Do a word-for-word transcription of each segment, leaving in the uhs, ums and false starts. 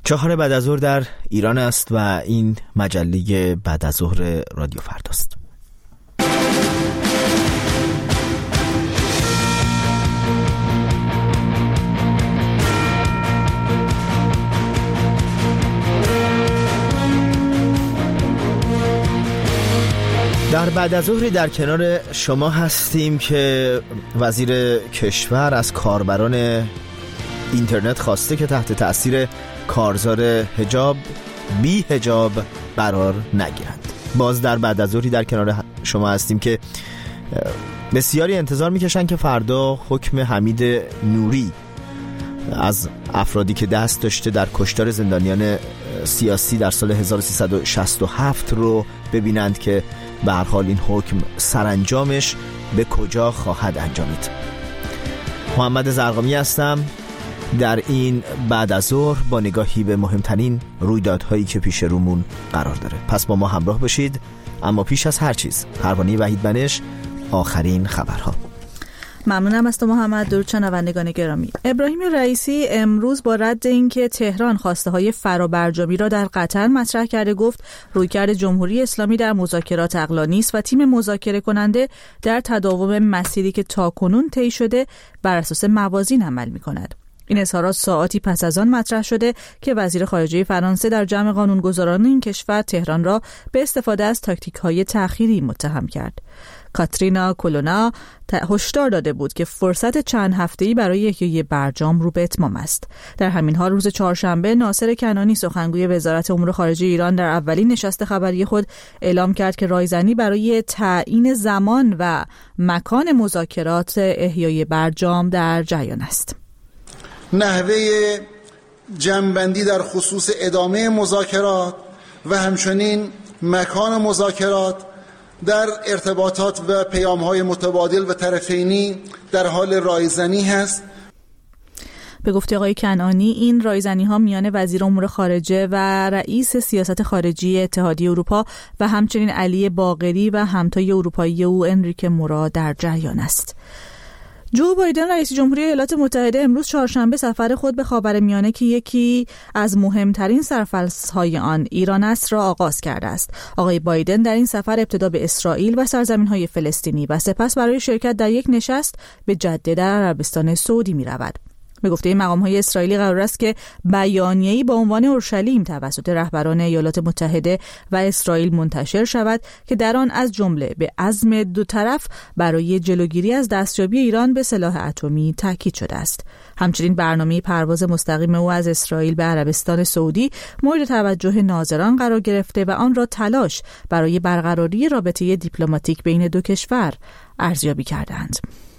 چهار بعد از ظهر در ایران است و این مجله بعد از ظهر رادیو فرداست. در بعد از ظهر در کنار شما هستیم که وزیر کشور از کاربران اینترنت خواسته که تحت تأثیر کارزار حجاب بی حجاب قرار نگیرند. باز در بعد از ظهری در کنار شما هستیم که بسیاری انتظار میکشن که فردا حکم حمید نوری از افرادی که دست داشته در کشتار زندانیان سیاسی در سال هزار و سیصد و شصت و هفت رو ببینند که به هر حال این حکم سرانجامش به کجا خواهد انجامید. محمد زرقامی هستم در این بعد از ظهر با نگاهی به مهمترین رویدادهایی که پیش رومون قرار داره. پس با ما همراه باشید. اما پیش از هر چیز پروانه وحید بنش، آخرین خبرها. ممنونم از تو محمد. درود شنوندگان گرامی. ابراهیم رئیسی امروز با رد اینکه تهران خواسته های فرابرجامی را در قطر مطرح کرده گفت رویکرد جمهوری اسلامی در مذاکرات عقلانی است و تیم مذاکره کننده در تداوم مسیری که تاکنون طی شده بر اساس موازین عمل می‌کند. این اظهارات ساعاتی پس از آن مطرح شده که وزیر خارجه فرانسه در جمع قانونگذاران این کشور تهران را به استفاده از تاکتیک‌های تأخیری متهم کرد. کاترینا کولونا هشدار داده بود که فرصت چند هفته‌ای برای احیای برجام رو به اتمام است. در همین حال روز چهارشنبه ناصر کنعانی سخنگوی وزارت امور خارجه ایران در اولین نشست خبری خود اعلام کرد که رایزنی برای تعیین زمان و مکان مذاکرات احیای برجام در جریان است. نحوه جمع‌بندی در خصوص ادامه مذاکرات و همچنین مکان مذاکرات در ارتباطات و پیام‌های متبادل و طرفینی در حال رایزنی هست. به گفته آقای کنعانی این رایزنی‌ها میان وزیر امور خارجه و رئیس سیاست خارجی اتحادیه اروپا و همچنین علی باقری و همتای اروپایی او انریک مورا در جریان است. جو بایدن رئیس جمهوری ایالات متحده امروز چهارشنبه سفر خود به خاورمیانه که یکی از مهمترین سرفصل‌های آن ایران است را آغاز کرده است. آقای بایدن در این سفر ابتدا به اسرائیل و سرزمین‌های فلسطینی و سپس برای شرکت در یک نشست به جده در عربستان سعودی می‌رود. به گفته مقام‌های اسرائیلی قرار است که بیانیه‌ای با عنوان اورشلیم توسط رهبران ایالات متحده و اسرائیل منتشر شود که در آن از جمله به عزم دو طرف برای جلوگیری از دستیابی ایران به سلاح اتمی تاکید شده است. همچنین برنامه پرواز مستقیم او از اسرائیل به عربستان سعودی مورد توجه ناظران قرار گرفته و آن را تلاش برای برقراری رابطه دیپلماتیک بین دو کشور ارزیابی کردند.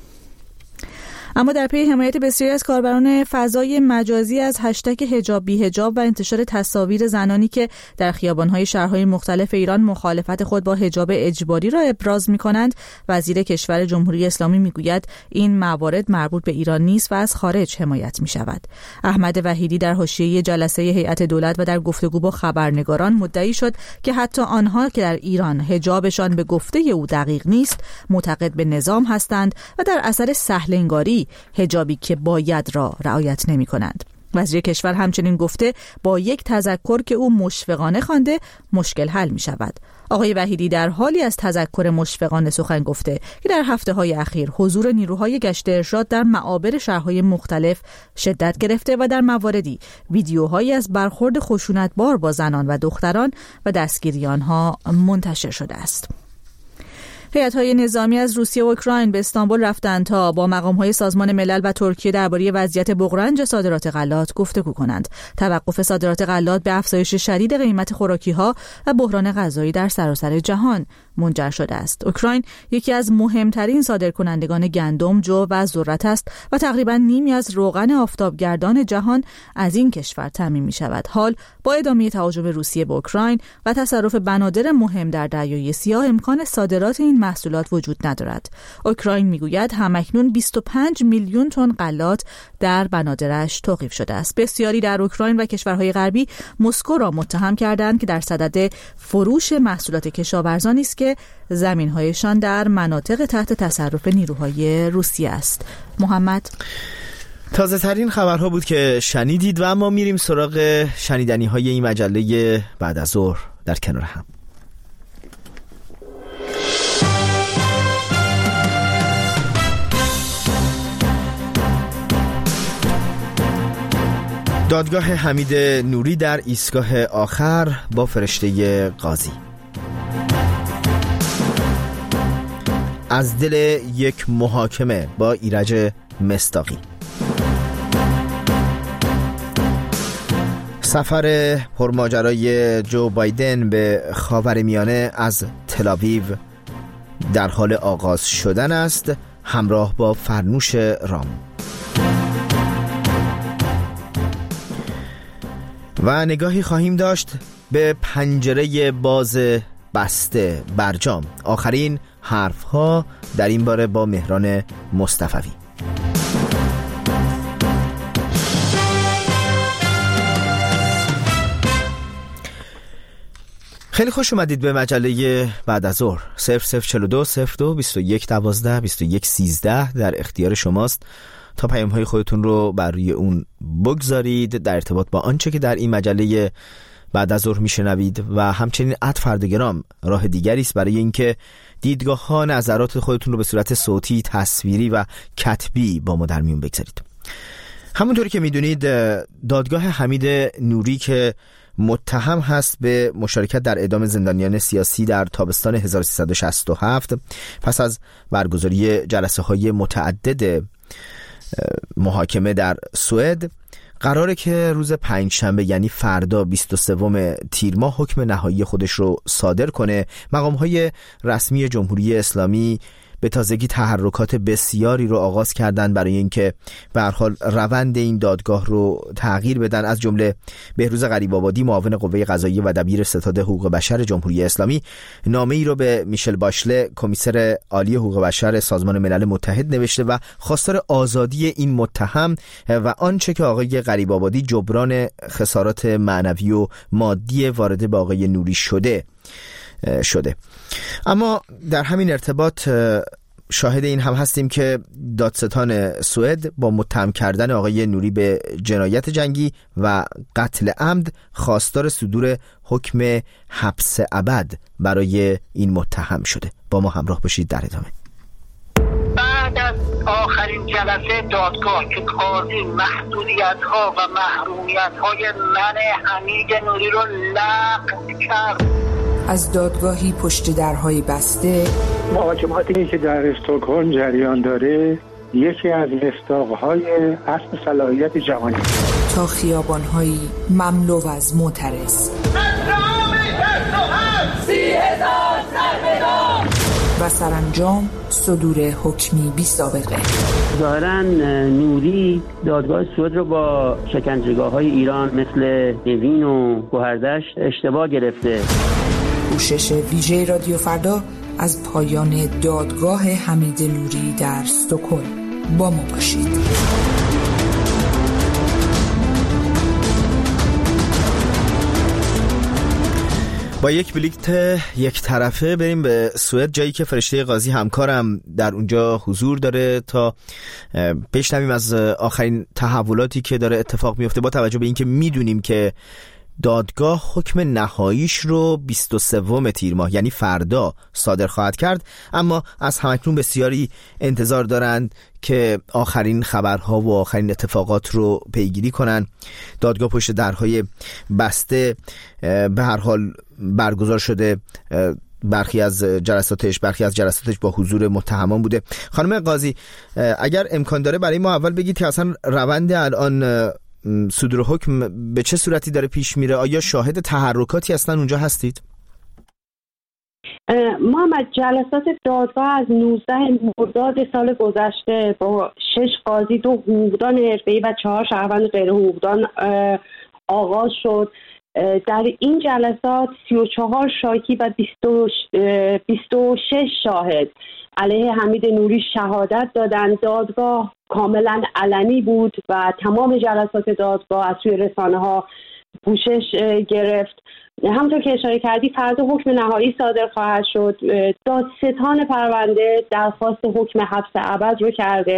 اما در پی حمایت بسیاری از کاربران فضای مجازی از هشتگ حجاب بی حجاب و انتشار تصاویر زنانی که در خیابان‌های شهرهای مختلف ایران مخالفت خود با حجاب اجباری را ابراز می‌کنند، وزیر کشور جمهوری اسلامی می‌گوید این موارد مربوط به ایران نیست و از خارج حمایت می‌شود. احمد وحیدی در حاشیه جلسه هیئت دولت و در گفتگو با خبرنگاران مدعی شد که حتی آنها که در ایران حجابشان به گفته او دقیق نیست، معتقد به نظام هستند و در اثر سهل‌انگاری حجابی که باید را رعایت نمی کنند. وزیر کشور همچنین گفته با یک تذکر که او مشفقانه خوانده مشکل حل می شود. آقای وحیدی در حالی از تذکر مشفقانه سخن گفته که در هفته های اخیر حضور نیروهای گشت ارشاد در معابر شهرهای مختلف شدت گرفته و در مواردی ویدیوهایی از برخورد خشونتبار با زنان و دختران و دستگیری آنها منتشر شده است. هیئت‌های نظامی از روسیه و اوکراین به استانبول رفتند تا با مقام‌های سازمان ملل و ترکیه درباره وضعیت بغرنج صادرات غلات گفتگو کنند. توقف صادرات غلات به افزایش شدید قیمت خوراکی‌ها و بحران غذایی در سراسر جهان منجر شده است. اوکراین یکی از مهمترین صادرکنندگان گندم، جو و ذرت است و تقریباً نیمی از روغن آفتابگردان جهان از این کشور تامین می‌شود. حال با ادامه تهاجم روسیه به اوکراین و تصرف بنادر مهم در دریای سیاه امکان صادرات این محصولات وجود ندارد. اوکراین میگوید همکنون بیست و پنج میلیون تن غلات در بنادرش توقیف شده است. بسیاری در اوکراین و کشورهای غربی مسکو را متهم کردند که در صدد فروش محصولات کشاورزانی است که زمین‌هایشان در مناطق تحت تصرف نیروهای روسیه است. محمد تازه ترین خبرها بود که شنیدید و اما میریم سراغ شنیدنی های این مجله بعد از ظهر در کنار هم. دادگاه حمید نوری در ایستگاه آخر با فرشته قاضی. از دل یک محاکمه با ایرج مصداقی. سفر پرماجرای جو بایدن به خاورمیانه از تل‌آویو در حال آغاز شدن است، همراه با فرنوش رام. و نگاهی خواهیم داشت به پنجره باز بسته برجام. آخرین حرفها در این باره با مهران مصطفوی. خیلی خوش اومدید به مجله بعد از ظهر. صفر صفر چهل و دو صفر دو بیست و یک دوازده بیست و یک سیزده در اختیار شماست تا پیام های خودتون رو بر روی اون بگذارید در ارتباط با آنچه که در این مجله بعد از ظهر میشنوید و همچنین ات فردگرام راه دیگری است برای اینکه دیدگاه ها، نظرات خودتون رو به صورت صوتی، تصویری و کتبی با ما در میون بگذارید. همونطوری که میدونید دادگاه حمید نوری که متهم هست به مشارکت در اعدام زندانیان سیاسی در تابستان هزار و سیصد و شصت و هفت پس از برگزاری جلسه های متعدد محاکمه در سوئد، قراره که روز پنجشنبه یعنی فردا بیست و سوم تیر ماه حکم نهایی خودش رو صادر کنه. مقام‌های رسمی جمهوری اسلامی به تازگی تحرکات بسیاری رو آغاز کردن برای اینکه به هر حال روند این دادگاه رو تغییر بدن. از جمله بهروز غریب‌آبادی، معاون قوه قضاییه و دبیر ستاد حقوق بشر جمهوری اسلامی، نامه‌ای رو به میشل باشله، کمیسر عالی حقوق بشر سازمان ملل متحد نوشته و خواستار آزادی این متهم و آنچه که آقای غریب‌آبادی جبران خسارات معنوی و مادی وارده به آقای نوری شده شده. اما در همین ارتباط شاهد این هم هستیم که دادستان سوئد با متهم کردن آقای نوری به جنایت جنگی و قتل عمد خواستار صدور حکم حبس ابد برای این متهم شده. با ما همراه باشید در ادامه. بعد از آخرین جلسه دادگاه که قاضی محدودیت ها و محرومیت های من حمید نوری رو لغو کرد، از دادگاهی پشت درهای بسته، محاکماتی که در استکهلم جریان داره یکی از مصداق‌های اصل صلاحیت جهانی، تا خیابان‌هایی مملو از معترض و سرانجام صدور حکمی بی سابقه. ظاهراً نوری دادگاه سوئد رو با شکنجهگاه‌های ایران مثل اوین و گوهردشت اشتباه گرفته. پوشش ویژه رادیو فردا از پایان دادگاه حمید نوری در استکهلم. با ما باشید. با یک بلیت یک طرفه بریم به سوئد، جایی که فرشته قاضی همکارم در اونجا حضور داره تا بشنویم از آخرین تحولاتی که داره اتفاق میفته، با توجه به اینکه میدونیم که دادگاه حکم نهاییش رو بیست و سوم تیر ماه یعنی فردا صادر خواهد کرد. اما از همکنون بسیاری انتظار دارند که آخرین خبرها و آخرین اتفاقات رو پیگیری کنن. دادگاه پشت درهای بسته به هر حال برگزار شده، برخی از جلساتش برخی از جلساتش با حضور متهمان بوده. خانم قاضی، اگر امکان داره برای ما اول بگید که اصلا روند الان صدور حکم به چه صورتی داره پیش میره؟ آیا شاهد تحرکاتی اصلا اونجا هستید؟ محمد، جلسات دادگاه از نوزده مرداد سال گذشته با شش قاضی، دو حقوقدان حرفه‌ای و چهار شهروند غیر حقوقدان آغاز شد. در این جلسات سی و چهار شاکی و بیست و شش شاهد علیه حمید نوری شهادت دادند. دادگاه کاملا علنی بود و تمام جلسات دادگاه از سوی رسانه ها پوشش گرفت. همونطور که اشاره کردی فردا حکم نهایی صادر خواهد شد. دادستان پرونده درخواست حکم حبس ابد رو کرده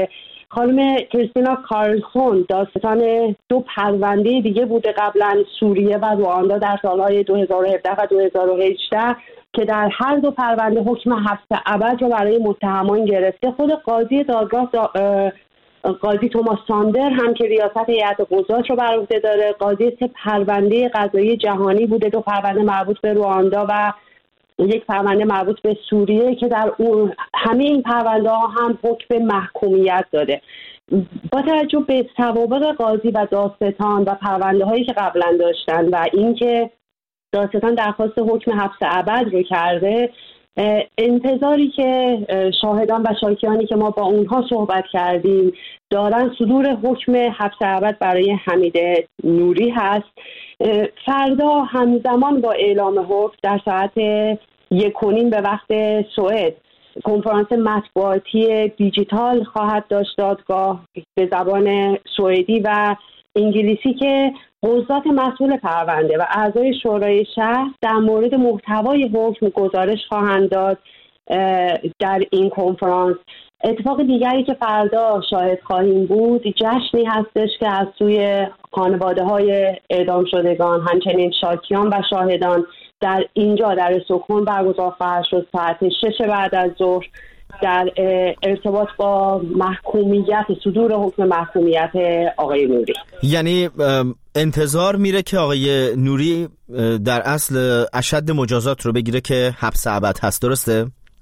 خانم کریستینا کارلسون داستان دو پرونده دیگه بوده قبلا، سوریه و رواندا در سالهای دو هزار و هفده و دو هزار و هجده که در هر دو پرونده حکم حبس ابد رو برای متهمان گرفته. خود قاضی دادگاه دا قاضی توماس ساندر هم که ریاست هیئت قضات رو بر عهده داره، قاضی سه پرونده قضایی جهانی بوده، دو پرونده مربوط به رواندا و یک پرونده مربوط به سوریه که در اون همه این پرونده ها هم حکم محکومیت داده. با توجه به سوابق قاضی و دادستان و پرونده هایی که قبلا داشتن و اینکه دادستان درخواست حکم حبس ابد رو کرده، انتظاری که شاهدان و شاکیانی که ما با اونها صحبت کردیم دارن صدور حکم حبس ابد برای حمید نوری هست. فردا همزمان با اعلام حکم در ساعت یک و نیم به وقت سوئد کنفرانس مطبوعاتی دیجیتال خواهد داشت دادگاه به زبان سوئدی و انگلیسی که قضات مسئول پرونده و اعضای شورای شهر در مورد محتوای حکم گزارش خواهند داد در این کنفرانس. اتفاق دیگری که فردا شاهد خواهیم بود جشنی هستش که از سوی خانواده های اعدام شدگان همچنین شاکیان و شاهدان در اینجا در استکهلم برگزار خواهد شد ساعت شش بعد از ظهر در ارتباط با محکومیت صدور حکم محکومیت آقای نوری. یعنی انتظار میره که آقای نوری در اصل اشد مجازات رو بگیره که حبس ابد هست، درسته؟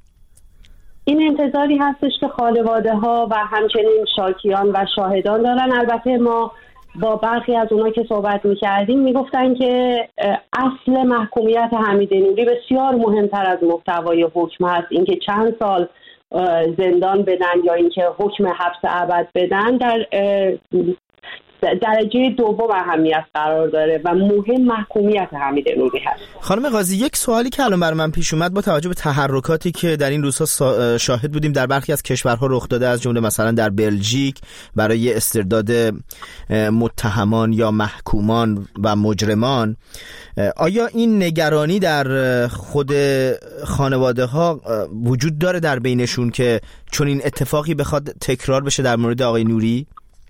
این انتظاری هستش که خانواده ها و همچنین شاکیان و شاهدان دارن. البته ما با برخی از اونها که صحبت میکردیم میگفتن که اصل محکومیت حمید نوری بسیار مهمتر از محتوای حکم هست. اینکه چند سال زندان بدن یا اینکه حکم حبس ابد بدن در درجه دوم اهمیت قرار داره و مهم محکومیت حمید نوری هست. خانم قاضی، یک سوالی که الان برای من پیش اومد با توجه به تحرکاتی که در این روزها شاهد بودیم در برخی از کشورها رخ داده، از جمله مثلا در بلژیک برای استرداد متهمان یا محکومان و مجرمان، آیا این نگرانی در خود خانواده ها وجود داره در بینشون که چون این اتفاقی بخواد تکرار بشه در مورد آقای نوری؟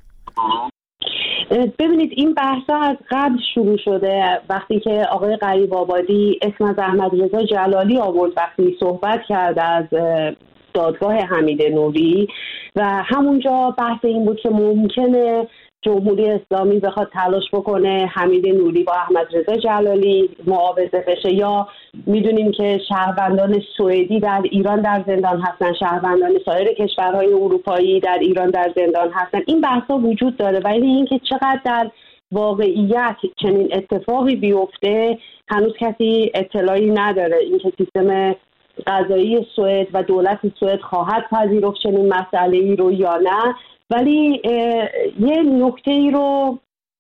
ببینید این بحثا از قبل شروع شده. وقتی که آقای غریب آبادی اسم از احمدرضا جلالی آورد وقتی صحبت کرد از دادگاه حمید نوری و همونجا بحث این بود که ممکنه جمهوری اسلامی بخواد تلاش بکنه حمید نوری با احمدرضا جلالی معاوضه بشه، یا میدونیم که شهروندان سوئدی در ایران در زندان هستن، شهروندان سایر کشورهای اروپایی در ایران در زندان هستن. این بحثا وجود داره ولی اینکه چقدر در واقعیت چنین اتفاقی بیفته هنوز کسی اطلاعی نداره. اینکه سیستم قضایی سوئد و دولت سوئد خواهد پذیرفت چنین مسئله‌ای رو یا نه. ولی یه نکته ای رو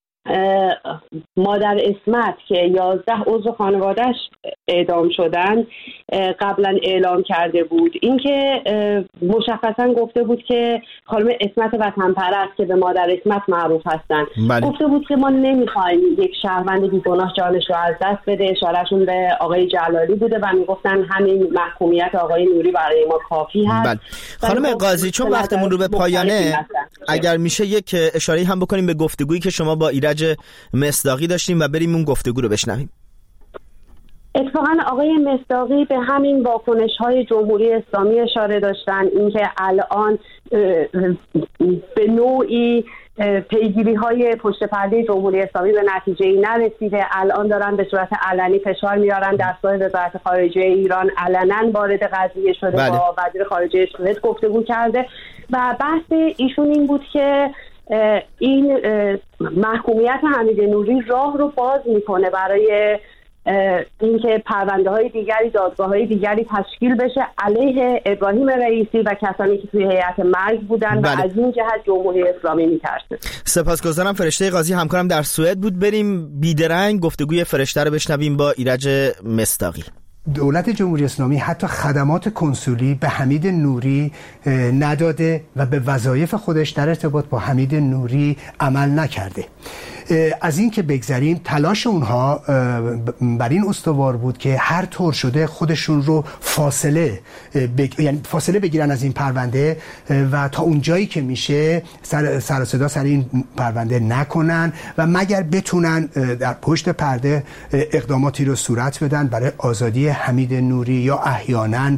مادر اسمت که یازده عضو خانواده‌اش اعدام شدن قبلا اعلام کرده بود، اینکه مشخصا گفته بود که خانم اسمت وطن پرست که به مادر اسمت معروف هستن بله. گفته بود که ما نمیخوایم یک شهروند بیگناه جانش رو از دست بده. اشارهشون به آقای جلالی بوده و میگفتن همین محکومیت آقای نوری برای ما کافی هست. بله. خانم قاضی، چون وقتمون رو به پایانه، اگر میشه یک اشاره هم بکنیم به گفتگویی که شما با ایرج مصداقی داشتیم و بریم اون گفتگو رو بشنویم. اتفاقا آقای مصداقی به همین واکنش‌های جمهوری اسلامی اشاره داشتن، اینکه الان به نوعی پیگیری‌های پشت پرده جمهوری اسلامی به نتیجه‌ای نرسیده، الان دارن به صورت علنی فشار میارن. دستگاه وزارت خارجه ایران علنا وارد قضیه شده، بله. با وزیر خارجه سوئد گفتگو کرده و بحث ایشون این بود که این محکومیت حمید نوری راه رو باز میکنه برای اینکه پرونده های دیگری، دادگاه های دیگری تشکیل بشه علیه ابراهیم رئیسی و کسانی که توی هیئت مرگ بودن بله. و از این جهت جمهوری اسلامی میترسه. سپاسگزارم. فرشته قاضی همکارم در سوئد بود. بریم بیدرنگ گفتگوی فرشته رو بشنویم با ایرج مصداقی. دولت جمهوری اسلامی حتی خدمات کنسولی به حمید نوری نداده و به وظایف خودش در ارتباط با حمید نوری عمل نکرده. از این که بگذریم، تلاش اونها بر این استوار بود که هر طور شده خودشون رو فاصله بگ... یعنی فاصله بگیرن از این پرونده و تا اونجایی که میشه سر, سر و صدا سر این پرونده نکنن و مگر بتونن در پشت پرده اقداماتی رو صورت بدن برای آزادی حمید نوری یا احیانا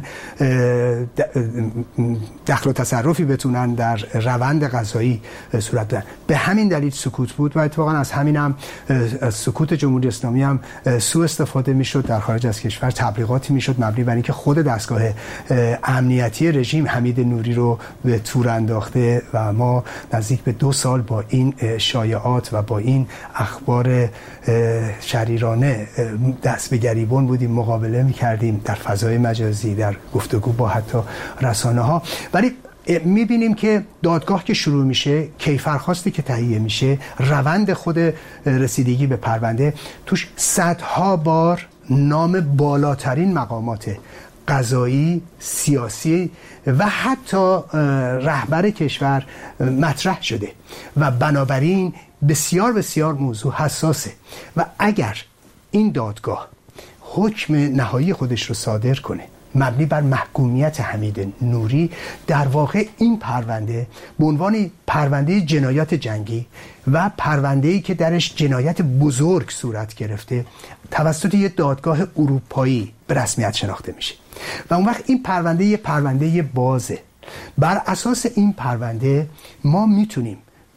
دخل و تصرفی بتونن در روند قضایی صورت بدن. به همین دلیل سکوت بود و اتفاقا از همین هم از سکوت جمهوری اسلامی هم سوء استفاده میشد در خارج از کشور، تبلیغاتی میشد مبنی بر اینکه خود دستگاه امنیتی رژیم حمید نوری رو به تور انداخته و ما نزدیک به دو سال با این شایعات و با این اخبار شریرانه دست به گریبان بودیم، مقابله میکردیم در فضای مجازی، در گفتگو با حتی رسانه ها. ولی میبینیم که دادگاه که شروع میشه، کیفرخواستی که تهیه میشه، روند خود رسیدگی به پرونده توش صدها بار نام بالاترین مقامات قضایی، سیاسی و حتی رهبر کشور مطرح شده و بنابراین بسیار بسیار موضوع حساسه و اگر این دادگاه حکم نهایی خودش رو صادر کنه مبنی بر محکومیت حمید نوری، در واقع این پرونده به عنوان پرونده جنایات جنگی و پرونده‌ای که درش جنایت بزرگ صورت گرفته توسط یک دادگاه اروپایی به رسمیت شناخته میشه و اون وقت این پرونده یه پرونده بازه. بر اساس این پرونده ما میتونیم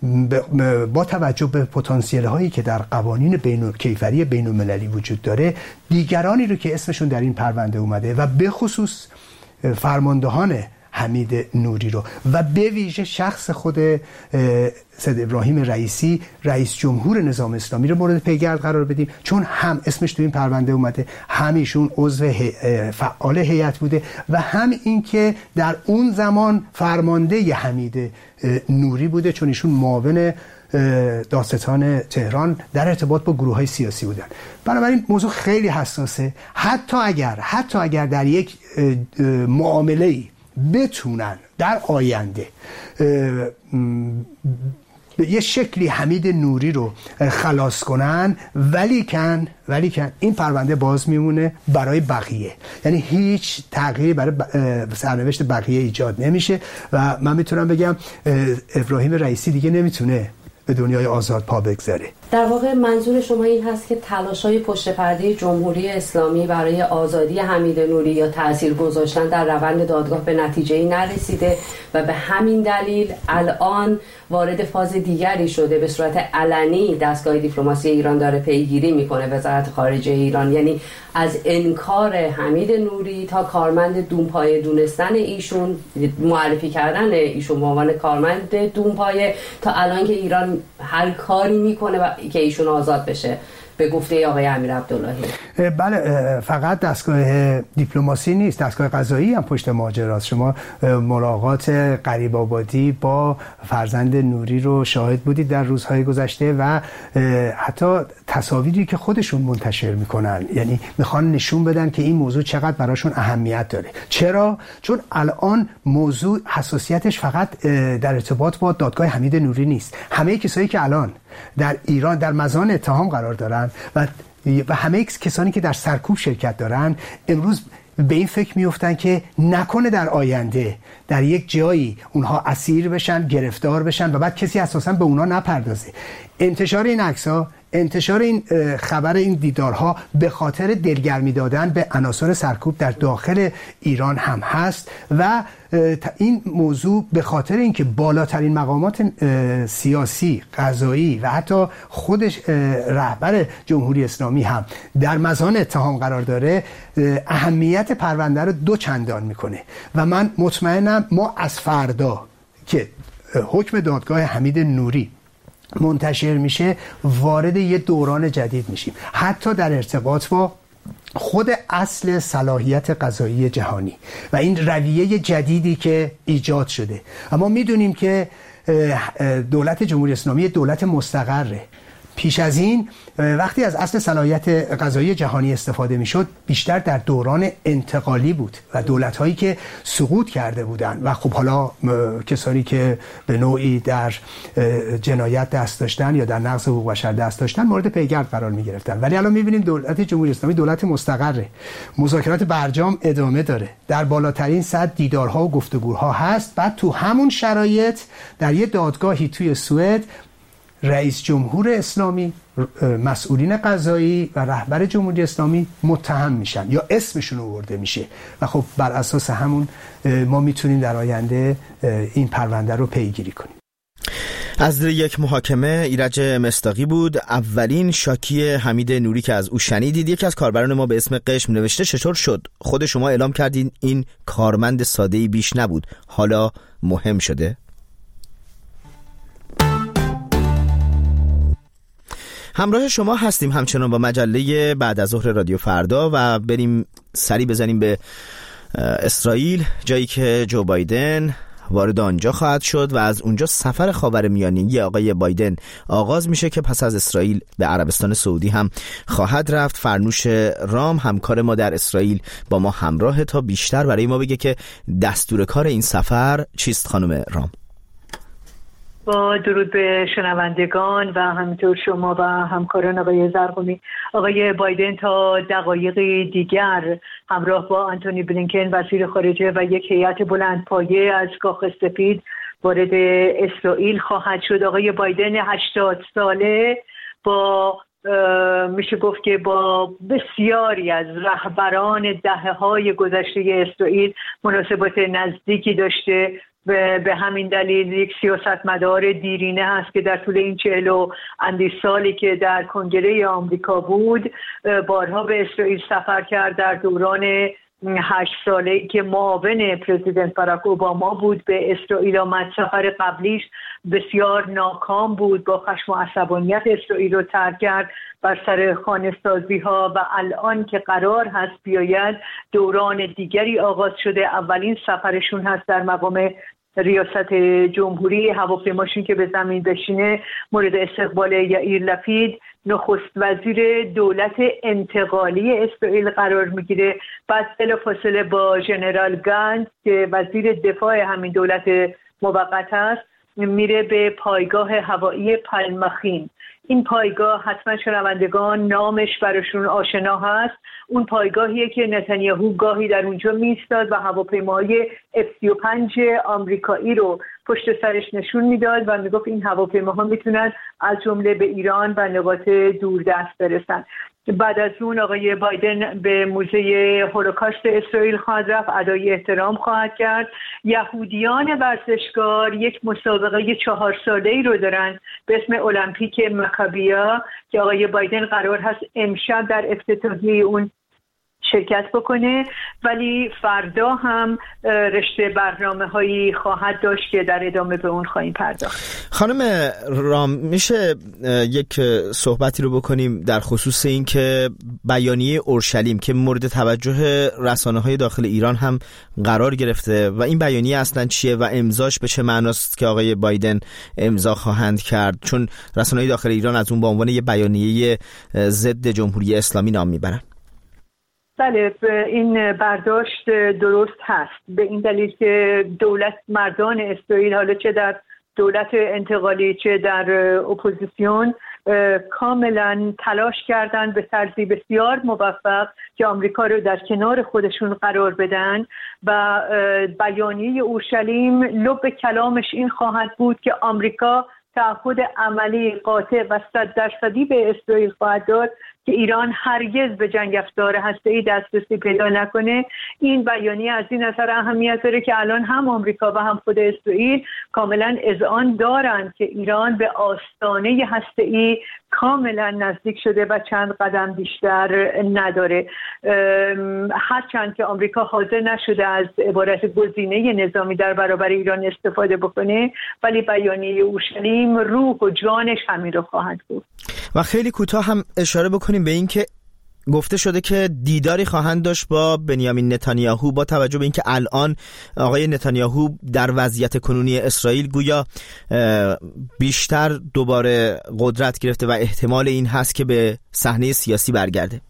با توجه به پتانسیل هایی که در قوانین بین کیفری بین المللی وجود داره، دیگرانی رو که اسمشون در این پرونده اومده و به خصوص فرماندهان حمید نوری رو و به ویژه شخص خود سید ابراهیم رئیسی رئیس جمهور نظام اسلامی رو مورد پیگرد قرار بدیم، چون هم اسمش تو این پرونده اومده، هم ایشون عضو فعال هیئت بوده و هم این که در اون زمان فرمانده حمید نوری بوده، چون ایشون معاون دادستان تهران در ارتباط با گروه‌های سیاسی بودن. بنابراین موضوع خیلی حساسه. حتی اگر حتی اگر در یک معامله‌ای بتونن در آینده به یه شکلی حمید نوری رو خلاص کنن، ولی کن ولی کن این پرونده باز میمونه برای بقیه، یعنی هیچ تغییری برای سرنوشت بقیه ایجاد نمیشه و من میتونم بگم ابراهیم رئیسی دیگه نمیتونه به دنیای آزاد پا بگذاره. در واقع منظور شما این هست که تلاش‌های پشت پرده جمهوری اسلامی برای آزادی حمید نوری یا تأثیر گذاشتن در روند دادگاه به نتیجه‌ای نرسیده و به همین دلیل الان وارد فاز دیگری شده. به صورت علنی دستگاه دیپلماسی ایران داره پیگیری میکنه وزارت خارجه ایران، یعنی از انکار حمید نوری تا کارمند دونپایه دونستن ایشون، معرفی کردن ایشون به عنوان کارمند دونپایه، تا الان که ایران هر کاری میکنه و که ایشون آزاد بشه به گفته آقای امیر عبداللهی. بله، فقط دستگاه دیپلماسی نیست، دستگاه قضایی هم پشت ماجراست. شما ملاقات قریب آبادی با فرزند نوری رو شاهد بودید در روزهای گذشته و حتی تصاویری که خودشون منتشر میکنن، یعنی میخوان نشون بدن که این موضوع چقدر براشون اهمیت داره. چرا؟ چون الان موضوع حساسیتش فقط در ارتباط با دادگاه حمید نوری نیست. همه کسایی که الان در ایران در مزان اتهام قرار دارن و و همه کسانی که در سرکوب شرکت دارن امروز به این فکر میفتن که نکنه در آینده در یک جایی اونها اسیر بشن، گرفتار بشن و بعد کسی اساسا به اونها نپردازه. انتشار این عکس‌ها، انتشار این خبر این دیدارها به خاطر دلگرمی دادن به عناصر سرکوب در داخل ایران هم هست و این موضوع به خاطر اینکه بالاترین مقامات سیاسی، قضایی و حتی خودش رهبر جمهوری اسلامی هم در مزان اتهام قرار داره، اهمیت پرونده رو دو چندان میکنه و من مطمئنم ما از فردا که حکم دادگاه حمید نوری منتشر میشه وارد یه دوران جدید میشیم، حتی در ارتباط با خود اصل صلاحیت قضایی جهانی و این رویه جدیدی که ایجاد شده. اما میدونیم که دولت جمهوری اسلامی دولت مستقره، پیش از این وقتی از اصل صلاحیت قضایی جهانی استفاده میشد بیشتر در دوران انتقالی بود و دولت‌هایی که سقوط کرده بودند و خب حالا کسانی که به نوعی در جنایت دست داشتن یا در نقض حقوق بشر دست داشتن مورد پیگرد قرار می گرفتن. ولی الان می بینیم دولت جمهوری اسلامی دولت مستقره، مذاکرات برجام ادامه داره، در بالاترین سطح دیدارها و گفتگوها هست. بعد تو همون شرایط در یه دادگاهی توی سوئد رئیس جمهور اسلامی، مسئولین قضایی و رهبر جمهوری اسلامی متهم میشن یا اسمشون آورده میشه و خب بر اساس همون ما میتونیم در آینده این پرونده رو پیگیری کنیم. از یک محاکمه ایرج مصداقی بود، اولین شاکی حمید نوری که از او شنیدید. یکی از کاربران ما به اسم قشم نوشته چطور شد خود شما اعلام کردین این کارمند ساده‌ای بیش نبود، حالا مهم شده؟ همراه شما هستیم همچنان با مجله بعد از ظهر رادیو فردا و بریم سری بزنیم به اسرائیل، جایی که جو بایدن وارد آنجا خواهد شد و از اونجا سفر خاورمیانه آقای بایدن آغاز میشه که پس از اسرائیل به عربستان سعودی هم خواهد رفت. فرنوش رام همکار ما در اسرائیل با ما همراه تا بیشتر برای ما بگه که دستور کار این سفر چیست. خانم رام. با درود به شنوندگان و همینطور شما و همکاران آقای زرقمی، آقای بایدن تا دقایق دیگر همراه با آنتونی بلینکن وزیر خارجه و یک هیئت بلندپایه از کاخ سفید وارد اسرائیل خواهد شد. آقای بایدن هشتاد ساله با میشه گفت که با بسیاری از رهبران دهه‌های گذشته اسرائیل مناسبات نزدیکی داشته، به همین دلیل یک سیاستمدار دیرینه هست که در طول این چهل و اندی سالی که در کنگره آمریکا بود بارها به اسرائیل سفر کرد. در دوران هشت ساله‌ای که معاون پرزیدنت باراک اوباما بود به اسرائیل آمد. سفر قبلیش بسیار ناکام بود، با خشم و عصبانیت اسرائیل رو ترک کرد بر سر خانه‌سازی ها و الان که قرار هست بیاید دوران دیگری آغاز شده. اولین سفرشون هست در مقام ریاست جمهوری. هواپیماشون که به زمین بشینه مورد استقبال یائیر لپید نخست وزیر دولت انتقالی اسرائیل قرار میگیره. بعد بلافاصله با ژنرال گانتز که وزیر دفاع همین دولت موقت است میره به پایگاه هوایی پلمخین. این پایگاه حتما شنوندگان نامش براشون آشنا هست. اون پایگاهیه که نتانیاهو گاهی در اونجا میستاد و هواپیماهای اف سی و پنج آمریکایی رو پشت سرش نشون میداد و میگفت این هواپیماها میتونن از جمله به ایران و نقاط دوردست برسن. بعد از اون آقای بایدن به موزه هولوکاست اسرائیل خواهد رفت، ادای احترام خواهد کرد. یهودیان ورزشکار یک مسابقه چهار ساله‌ای رو دارن به اسم المپیک مکابیا که آقای بایدن قرار هست امشب در افتتاحیه اون شرکت بکنه، ولی فردا هم رشته برنامه هایی خواهد داشت که در ادامه به اون خواهیم پرداخت. خانم رام، میشه یک صحبتی رو بکنیم در خصوص این که بیانیه اورشلیم که مورد توجه رسانه های داخل ایران هم قرار گرفته و این بیانیه اصلا چیه و امضاش به چه معناست که آقای بایدن امضا خواهند کرد؟ چون رسانه های داخل ایران از اون به عنوان یک بیانیه ضد جمهوری اسلامی نام میبرن. بله، این برداشت درست هست، به این دلیل که دولت مردان اسرائیل حالا چه در دولت انتقالی چه در اپوزیسیون کاملا تلاش کردن به طرزی بسیار موفق که آمریکا رو در کنار خودشون قرار بدن و بیانیه اورشلیم لب کلامش این خواهد بود که آمریکا تعهد عملی قاطع و صد درصدی به اسرائیل خواهد داد که ایران هرگز به جنگ افزار هسته‌ای دسترسی پیدا نکنه. این بیانیه از این نظر اهمیت داره که الان هم آمریکا و هم خود اسرائیل کاملا اذعان دارند که ایران به آستانه هسته‌ای کاملا نزدیک شده و چند قدم بیشتر نداره. هرچند که آمریکا حاضر نشده از عبارت گزینه نظامی در برابر ایران استفاده بکنه، ولی بیانیه اورشلیم روح و جانش همین رو خواهد بود. و خیلی کوتاه هم اشاره بکنیم به این که گفته شده که دیداری خواهند داشت با بنیامین نتانیاهو، با توجه به اینکه الان آقای نتانیاهو در وضعیت کنونی اسرائیل گویا بیشتر دوباره قدرت گرفته و احتمال این هست که به صحنه سیاسی برگرده.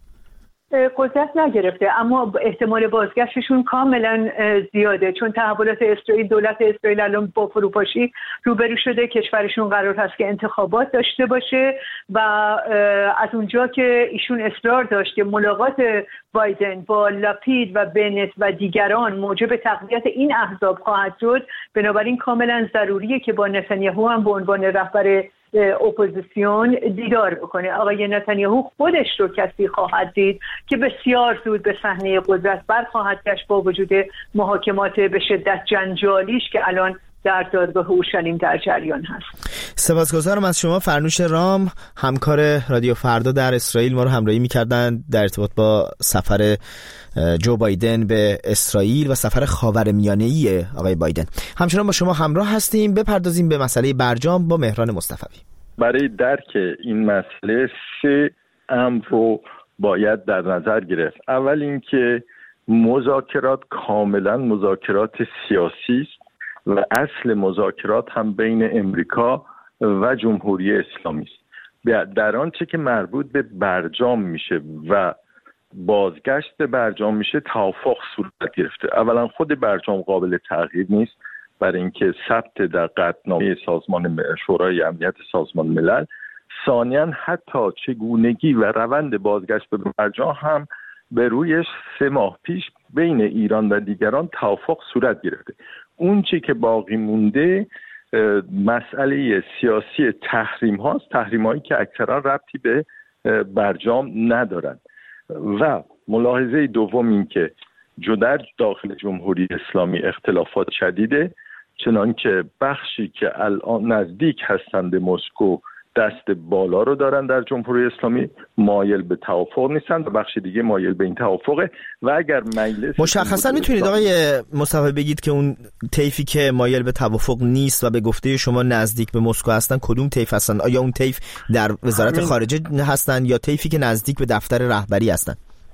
قدرت نگرفته، اما احتمال بازگشتشون کاملا زیاده، چون تحولات اسرائیل، دولت اسرائیل الان با فروپاشی روبرو شده. کشورشون قرار هست که انتخابات داشته باشه و از اونجا که ایشون اصرار داشت که ملاقات بایدن با لاپید و بنت و دیگران موجب تقویت این احزاب خواهد شد، بنابراین کاملا ضروریه که با نتانیاهو هم به عنوان رهبر اپوزیسیون دیدار بکنه. آقای نتانیاهو خودش رو کسی خواهد دید که بسیار زود به صحنه قدرت برخواهد گشت با وجود محاکمات به شدت جنجالیش که الان در دادگاه اورشلیم در جریان هست. سپاسگزارم از شما. فرنوش رام، همکار رادیو فردا در اسرائیل، ما رو همراهی می‌کردند در ارتباط با سفر جو بایدن به اسرائیل و سفر خاورمیانه‌ای آقای بایدن. همچنان با شما همراه هستیم. بپردازیم به مسئله برجام با مهران مصطفی. برای درک این مسئله سه امر رو باید در نظر گرفت. اول اینکه مذاکرات کاملا مذاکرات سیاسی است و اصل مذاکرات هم بین امریکا و جمهوری اسلامی است. در آنچه که مربوط به برجام میشه و بازگشت به برجام میشه توافق صورت گرفته. اولا خود برجام قابل تغییر نیست برای اینکه ثبت در قطعنامه سازمان شورای امنیت سازمان ملل. ثانیاً حتی چگونگی و روند بازگشت به برجام هم به روی سه ماه پیش بین ایران و دیگران توافق صورت گرفته. اون چی که باقی مونده مسئله سیاسی تحریم هاست، تحریم هایی که اکثرا ربطی به برجام ندارن. و ملاحظه دوم این که در داخل جمهوری اسلامی اختلافات شدیده، چنانکه بخشی که الان نزدیک هستند به مسکو دست بالا رو دارن در جمهوری اسلامی، مایل به توافق نیستن و بخش دیگه مایل به این توافقه. و اگر مجلس مشخصا میتونید آقای مصطفی بگید که اون طیفی که مایل به توافق نیست و به گفته شما نزدیک به مسکو هستن کدوم طیف هستن؟ آیا اون طیف در وزارت خارجه هستن یا طیفی که نزدیک به دفتر رهبری هستن؟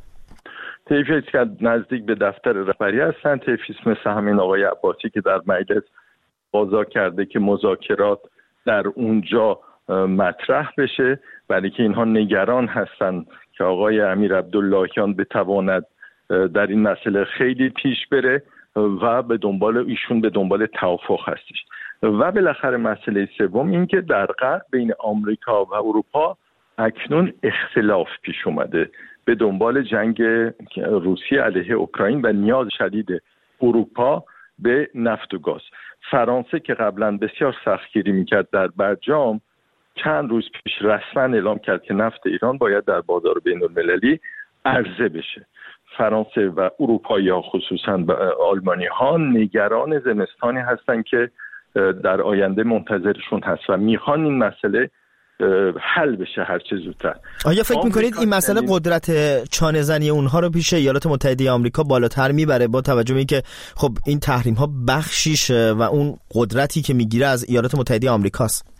طیفی که نزدیک به دفتر رهبری هستن، طیفی مثل همین آقای عباسی که در مجلس بازا کرده که مذاکرات در اونجا مطرح بشه، برای که اینها نگران هستن که آقای امیر عبداللهیان بتواند در این مسئله خیلی پیش بره و به دنبال ایشون به دنبال توافق هستش. و بالاخره مسئله سوم این که در غرب بین آمریکا و اروپا اکنون اختلاف پیش اومده به دنبال جنگ روسیه علیه اوکراین و نیاز شدید اروپا به نفت و گاز. فرانسه که قبلا بسیار سختگیری میکرد در برجام، چند روز پیش رسما اعلام کرد که نفت ایران باید در بازار بین المللی عرضه بشه. فرانسه و اروپایی ها خصوصا آلمانی ها نگران زمستانی هستن که در آینده منتظرشون هست و میخوان این مسئله حل بشه هر چه زودتر. آیا فکر میکنید این مسئله قدرت چانه زنی اونها رو پیش ایالات متحده آمریکا بالاتر میبره با توجه به اینکه خب این تحریم ها بخشیش و اون قدرتی که میگیره از ایالات متحده آمریکاست؟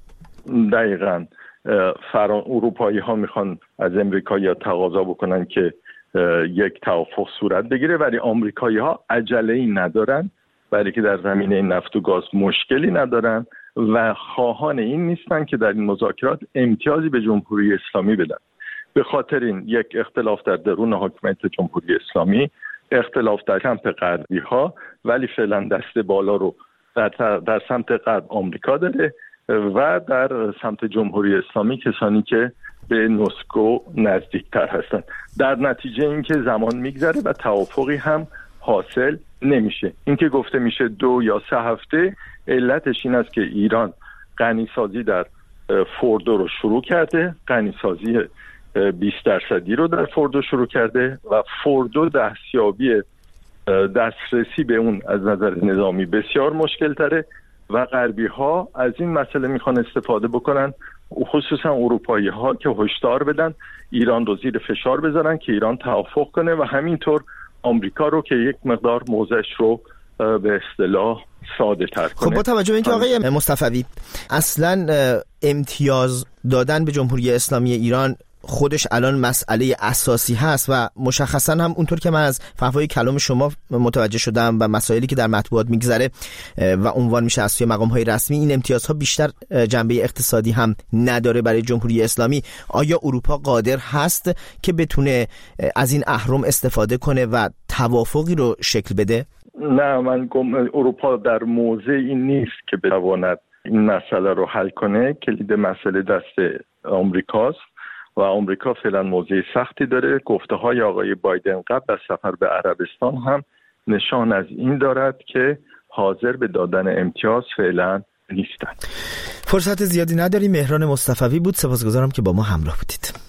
دقیقاً. فران اروپایی ها میخوان از امریکایی تقاضا بکنن که یک توافق صورت بگیره، ولی آمریکایی ها عجله‌ای ندارن، برای که در زمینه نفت و گاز مشکلی ندارن و خواهان این نیستن که در این مذاکرات امتیازی به جمهوری اسلامی بدن. به خاطر این یک اختلاف در درون حاکمیت جمهوری اسلامی، اختلاف در سمت غربی ها، ولی فعلا دست بالا رو در, در سمت غرب آمریکا داره و در سمت جمهوری اسلامی کسانی که به مسکو نزدیکتر هستن. در نتیجه اینکه زمان میگذره و توافقی هم حاصل نمیشه. اینکه گفته میشه دو یا سه هفته، علتش این است که ایران غنیسازی در فوردو رو شروع کرده، غنیسازی بیست درصدی رو در فوردو شروع کرده و فوردو دستیابی دسترسی به اون از نظر نظامی بسیار مشکل تره و غربی ها از این مسئله میخوان استفاده بکنن، خصوصا اروپایی ها که هشدار بدن ایران رو زیر فشار بذارن که ایران توافق کنه و همینطور آمریکا رو که یک مقدار موضعش رو به اصطلاح ساده تر کنه. خب با توجه به اینکه آقای مصطفی اصلا امتیاز دادن به جمهوری اسلامی ایران خودش الان مسئله اساسی هست و مشخصا هم اونطور که من از فحوای کلام شما متوجه شدم و مسائلی که در مطبوعات میگذره و عنوان میشه از توی مقام‌های رسمی، این امتیازها بیشتر جنبه اقتصادی هم نداره برای جمهوری اسلامی. آیا اروپا قادر هست که بتونه از این اهرم استفاده کنه و توافقی رو شکل بده؟ نه، من گم اروپا در موضعی نیست که بتواند این مسئله رو حل کنه. کلید مسئله دست آمریکاست و آمریکا فعلا موضع سختی داره. گفته های آقای بایدن قبل از سفر به عربستان هم نشان از این دارد که حاضر به دادن امتیاز فعلا نیستند. فرصت زیادی نداریم. مهران مصطفوی بود، سپاسگزارم که با ما همراه بودید.